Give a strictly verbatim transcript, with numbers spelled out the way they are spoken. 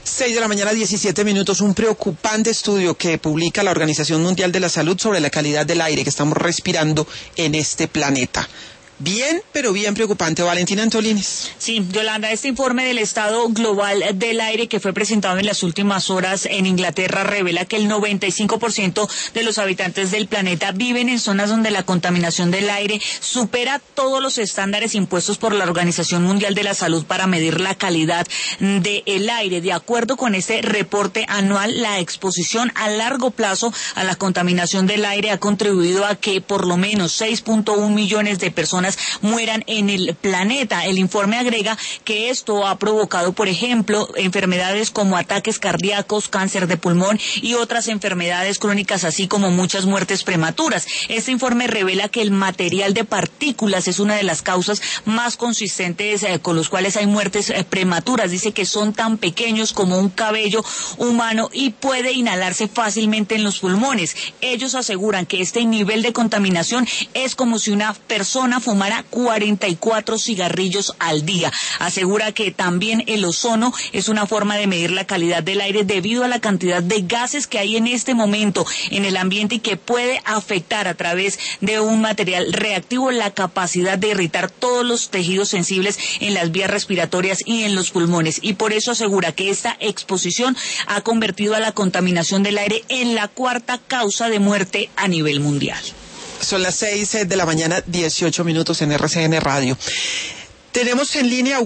seis de la mañana, diecisiete minutos, un preocupante estudio que publica la Organización Mundial de la Salud sobre la calidad del aire que estamos respirando en este planeta. Bien, pero bien preocupante. Valentina Antolines. Sí, Yolanda, este informe del estado global del aire que fue presentado en las últimas horas en Inglaterra revela que el noventa y cinco por ciento de los habitantes del planeta viven en zonas donde la contaminación del aire supera todos los estándares impuestos por la Organización Mundial de la Salud para medir la calidad del aire. De acuerdo con este reporte anual, la exposición a largo plazo a la contaminación del aire ha contribuido a que por lo menos seis punto uno millones de personas mueran en el planeta. El informe agrega que esto ha provocado, por ejemplo, enfermedades como ataques cardíacos, cáncer de pulmón y otras enfermedades crónicas, así como muchas muertes prematuras. Este informe revela que el material de partículas es una de las causas más consistentes eh, con los cuales hay muertes eh, prematuras. Dice que son tan pequeños como un cabello humano y puede inhalarse fácilmente en los pulmones. Ellos aseguran que este nivel de contaminación es como si una persona fumara cuarenta y cuatro cigarrillos al día. Asegura que también el ozono es una forma de medir la calidad del aire debido a la cantidad de gases que hay en este momento en el ambiente y que puede afectar a través de un material reactivo la capacidad de irritar todos los tejidos sensibles en las vías respiratorias y en los pulmones. Y por eso asegura que esta exposición ha convertido a la contaminación del aire en la cuarta causa de muerte a nivel mundial. Son las seis de la mañana, dieciocho minutos en R C N Radio. Tenemos en línea